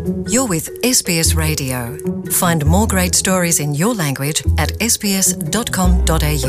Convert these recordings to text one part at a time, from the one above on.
You're with SBS Radio. Find more great stories in your language at sbs.com.au.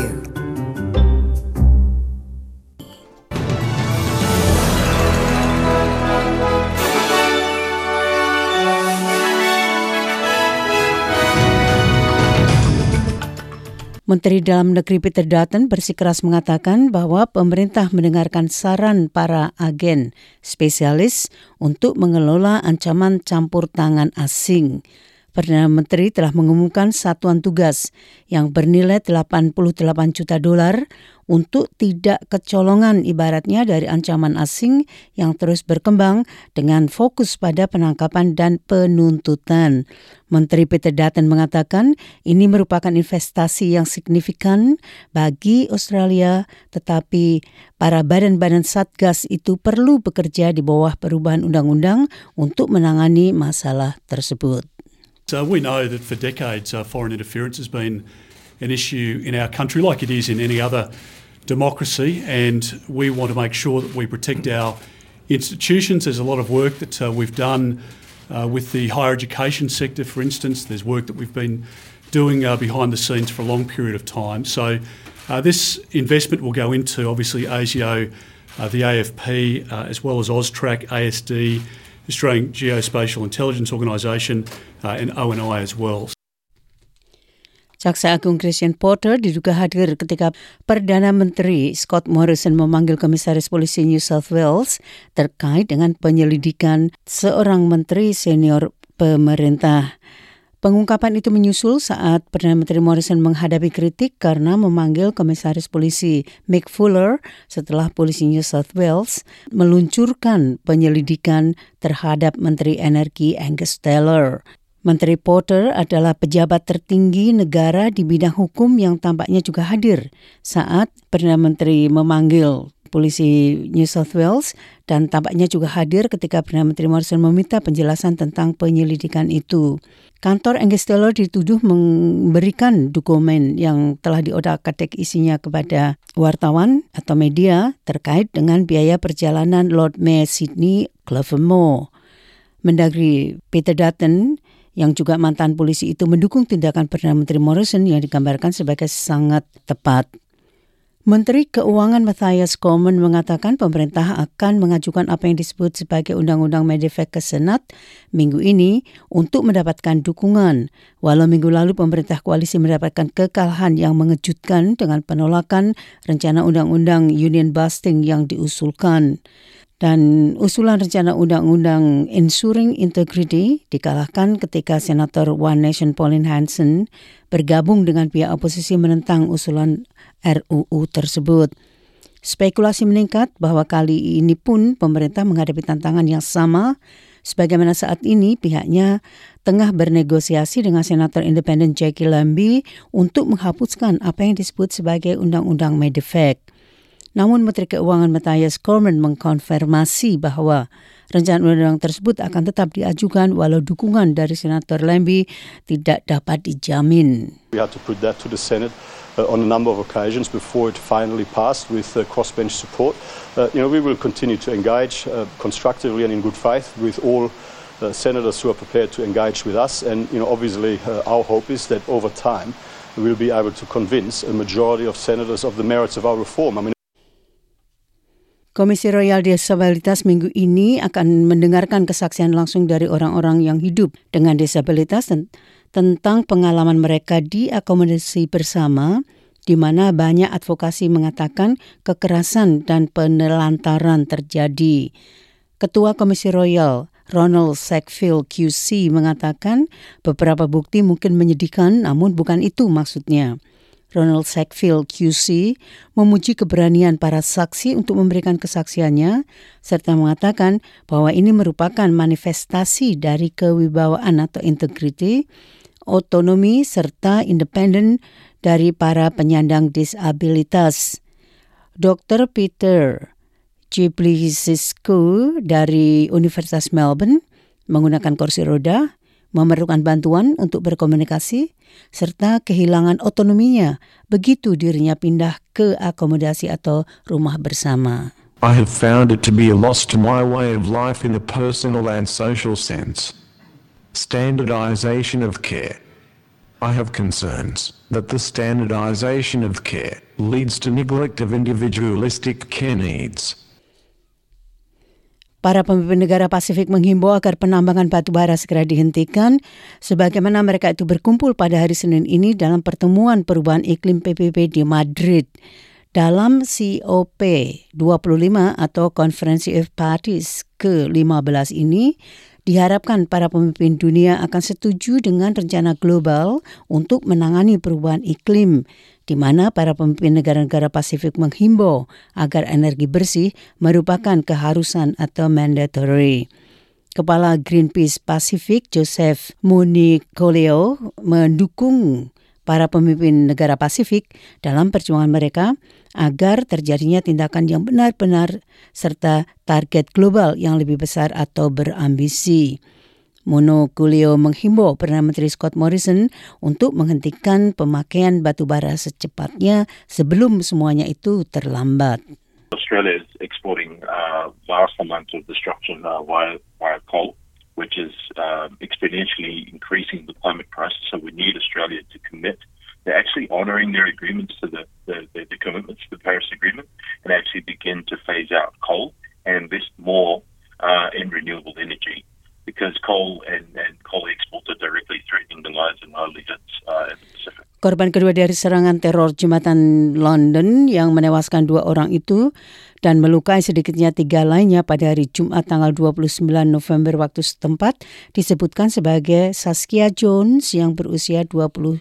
Menteri Dalam Negeri Peter Dutton bersikeras mengatakan bahwa pemerintah mendengarkan saran para agen spesialis untuk mengelola ancaman campur tangan asing. Perdana Menteri telah mengumumkan satuan tugas yang bernilai $88 juta untuk tidak kecolongan ibaratnya dari ancaman asing yang terus berkembang dengan fokus pada penangkapan dan penuntutan. Menteri Peter Dutton mengatakan ini merupakan investasi yang signifikan bagi Australia, tetapi para badan-badan satgas itu perlu bekerja di bawah perubahan undang-undang untuk menangani masalah tersebut. So we know that for decades foreign interference has been an issue in our country like it is in any other democracy, and we want to make sure that we protect our institutions. There's a lot of work that we've done with the higher education sector, for instance. There's work that we've been doing behind the scenes for a long period of time. So this investment will go into obviously ASIO, the AFP, as well as AUSTRAC, ASD, Australian Geospatial Intelligence Organisation and ONI as well. Jaksa Agung Christian Porter diduga hadir ketika Perdana Menteri Scott Morrison memanggil Komisaris Polisi New South Wales terkait dengan penyelidikan seorang menteri senior pemerintah. Pengungkapan itu menyusul saat Perdana Menteri Morrison menghadapi kritik karena memanggil Komisaris Polisi Mick Fuller setelah Polisi New South Wales meluncurkan penyelidikan terhadap Menteri Energi Angus Taylor. Menteri Porter adalah pejabat tertinggi negara di bidang hukum yang tampaknya juga hadir saat Perdana Menteri memanggil Polisi New South Wales dan tampaknya juga hadir ketika Perdana Menteri Morrison meminta penjelasan tentang penyelidikan itu. Kantor Angus Taylor dituduh memberikan dokumen yang telah diotak-atik isinya kepada wartawan atau media terkait dengan biaya perjalanan Lord Mayor Sydney Clifford Moore. Mendagri Peter Dutton yang juga mantan polisi itu mendukung tindakan Perdana Menteri Morrison yang digambarkan sebagai sangat tepat. Menteri Keuangan Matthias Cormann mengatakan pemerintah akan mengajukan apa yang disebut sebagai Undang-Undang Medifect ke Senat minggu ini untuk mendapatkan dukungan. Walau minggu lalu pemerintah koalisi mendapatkan kekalahan yang mengejutkan dengan penolakan rencana Undang-Undang Union Busting yang diusulkan. Dan usulan rencana Undang-Undang Ensuring Integrity dikalahkan ketika Senator One Nation Pauline Hanson bergabung dengan pihak oposisi menentang usulan RUU tersebut. Spekulasi meningkat bahwa kali ini pun pemerintah menghadapi tantangan yang sama, sebagaimana saat ini pihaknya tengah bernegosiasi dengan Senator Independen Jackie Lambie untuk menghapuskan apa yang disebut sebagai Undang-Undang Medifect. Namun Menteri Keuangan Matthias Cormann mengkonfirmasi bahwa rencana undang-undang tersebut akan tetap diajukan walau dukungan dari Senator Lambie tidak dapat dijamin. We had to put that to the Senate on a number of occasions before it finally passed with crossbench support. We will continue to engage constructively and in good faith with all senators who are prepared to engage with us. And obviously our hope is that over time we will be able to convince a majority of senators of the merits of our reform. Komisi Royal Disabilitas minggu ini akan mendengarkan kesaksian langsung dari orang-orang yang hidup dengan disabilitas tentang pengalaman mereka di akomodasi bersama, di mana banyak advokasi mengatakan kekerasan dan penelantaran terjadi. Ketua Komisi Royal Ronald Sackville QC mengatakan beberapa bukti mungkin menyedihkan, namun bukan itu maksudnya. Ronald Sackville QC memuji keberanian para saksi untuk memberikan kesaksiannya serta mengatakan bahwa ini merupakan manifestasi dari kewibawaan atau integriti, otonomi serta independen dari para penyandang disabilitas. Dr. Peter Gibliziscu dari Universitas Melbourne menggunakan kursi roda, memerlukan bantuan untuk berkomunikasi, serta kehilangan otonominya begitu dirinya pindah ke akomodasi atau rumah bersama. I have found it to be a loss to my way of life in a personal and social sense. Standardization of care. I have concerns that the standardization of care leads to neglect of individualistic care needs. Para pemimpin negara Pasifik menghimbau agar penambangan batu bara segera dihentikan sebagaimana mereka itu berkumpul pada hari Senin ini dalam pertemuan perubahan iklim PBB di Madrid. Dalam COP25 atau Konferensi of Parties ke-15 ini, diharapkan para pemimpin dunia akan setuju dengan rencana global untuk menangani perubahan iklim, di mana para pemimpin negara-negara Pasifik menghimbau agar energi bersih merupakan keharusan atau mandatory. Kepala Greenpeace Pasifik, Joseph Municoleo, mendukung para pemimpin negara Pasifik dalam perjuangan mereka agar terjadinya tindakan yang benar-benar serta target global yang lebih besar atau berambisi. Municoleo menghimbau Perdana Menteri Scott Morrison untuk menghentikan pemakaian batu bara secepatnya sebelum semuanya itu terlambat. Australia is exporting vast amounts of destruction via coal, which is exponentially increasing the climate crisis. So we need Australia to commit. They're actually honouring their agreements to the commitments to the Paris Agreement and actually begin to phase out coal and invest more in renewable energy, because coal and coal exports are directly threatening the lives and livelihoods in the Pacific. Korban kedua dari serangan teror jembatan London yang menewaskan 2 orang itu dan melukai sedikitnya 3 lainnya pada hari Jumat tanggal 29 November waktu setempat disebutkan sebagai Saskia Jones yang berusia 23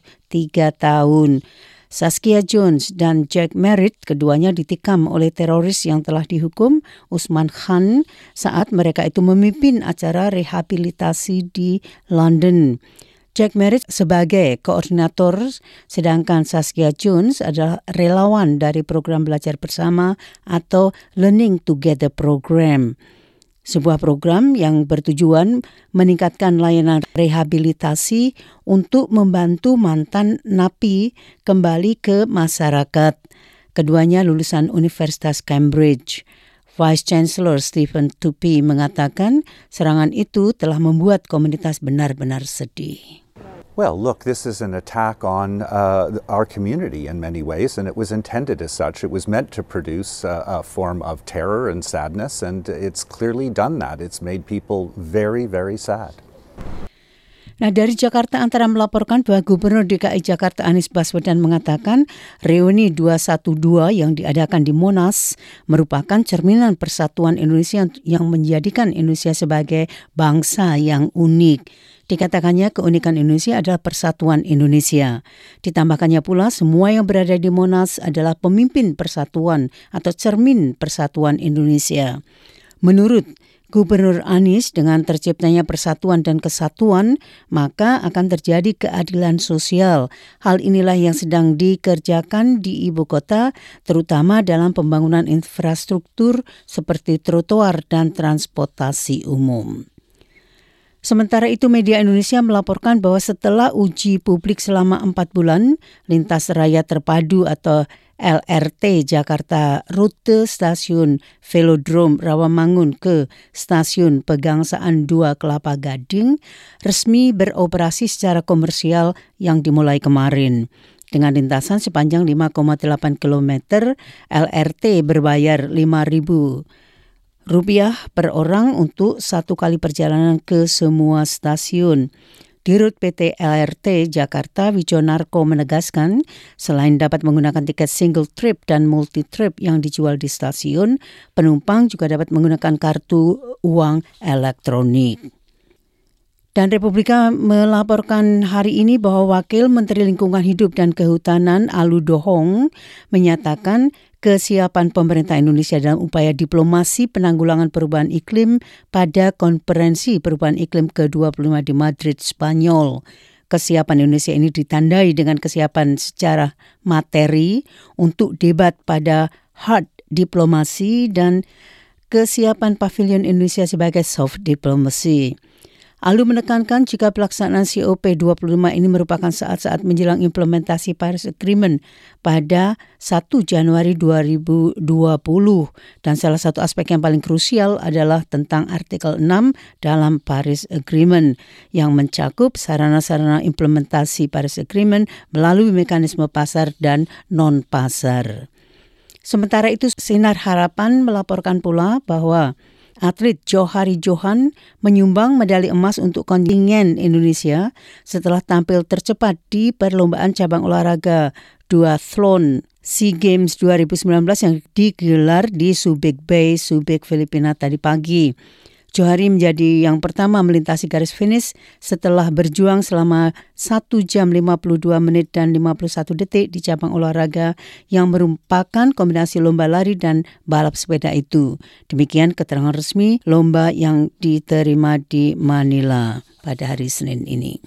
tahun. Saskia Jones dan Jack Merritt keduanya ditikam oleh teroris yang telah dihukum, Usman Khan, saat mereka itu memimpin acara rehabilitasi di London. Jack Merritt sebagai koordinator, sedangkan Saskia Jones adalah relawan dari program belajar bersama atau Learning Together Program. Sebuah program yang bertujuan meningkatkan layanan rehabilitasi untuk membantu mantan napi kembali ke masyarakat. Keduanya lulusan Universitas Cambridge. Vice Chancellor Stephen Tupy mengatakan serangan itu telah membuat komunitas benar-benar sedih. Well, look, this is an attack on our community in many ways, and it was intended as such. It was meant to produce a form of terror and sadness, and it's clearly done that. It's made people very, very sad. Nah, dari Jakarta Antara melaporkan bahwa Gubernur DKI Jakarta Anies Baswedan mengatakan reuni 212 yang diadakan di Monas merupakan cerminan persatuan Indonesia yang menjadikan Indonesia sebagai bangsa yang unik. Dikatakannya keunikan Indonesia adalah persatuan Indonesia. Ditambahkannya pula semua yang berada di Monas adalah pemimpin persatuan atau cermin persatuan Indonesia. Menurut Gubernur Anies, dengan terciptanya persatuan dan kesatuan, maka akan terjadi keadilan sosial. Hal inilah yang sedang dikerjakan di ibu kota, terutama dalam pembangunan infrastruktur seperti trotoar dan transportasi umum. Sementara itu, media Indonesia melaporkan bahwa setelah uji publik selama 4 bulan, lintas raya terpadu atau LRT Jakarta rute stasiun Velodrome Rawamangun ke stasiun Pegangsaan 2 Kelapa Gading resmi beroperasi secara komersial yang dimulai kemarin. Dengan lintasan sepanjang 5,8 km, LRT berbayar Rp5.000 per orang untuk 1 kali perjalanan ke semua stasiun. Dirut PT LRT Jakarta, Wijonarko, menegaskan selain dapat menggunakan tiket single trip dan multi trip yang dijual di stasiun, penumpang juga dapat menggunakan kartu uang elektronik. Dan Republika melaporkan hari ini bahwa Wakil Menteri Lingkungan Hidup dan Kehutanan Alu Dohong menyatakan kesiapan pemerintah Indonesia dalam upaya diplomasi penanggulangan perubahan iklim pada Konferensi Perubahan Iklim ke-25 di Madrid, Spanyol. Kesiapan Indonesia ini ditandai dengan kesiapan secara materi untuk debat pada hard diplomasi dan kesiapan pavilion Indonesia sebagai soft diplomacy. Alu menekankan jika pelaksanaan COP25 ini merupakan saat-saat menjelang implementasi Paris Agreement pada 1 Januari 2020 dan salah satu aspek yang paling krusial adalah tentang artikel 6 dalam Paris Agreement yang mencakup sarana-sarana implementasi Paris Agreement melalui mekanisme pasar dan non-pasar. Sementara itu, Sinar Harapan melaporkan pula bahwa atlet Johari Johan menyumbang medali emas untuk kontingen Indonesia setelah tampil tercepat di perlombaan cabang olahraga duathlon SEA Games 2019 yang digelar di Subic Bay, Subic, Filipina tadi pagi. Johari menjadi yang pertama melintasi garis finish setelah berjuang selama 1 jam 52 menit dan 51 detik di cabang olahraga yang merupakan kombinasi lomba lari dan balap sepeda itu. Demikian keterangan resmi lomba yang diterima di Manila pada hari Senin ini.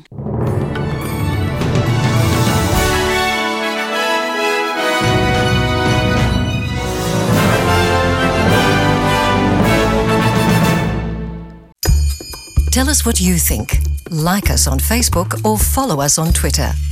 Tell us what you think. Like us on Facebook or follow us on Twitter.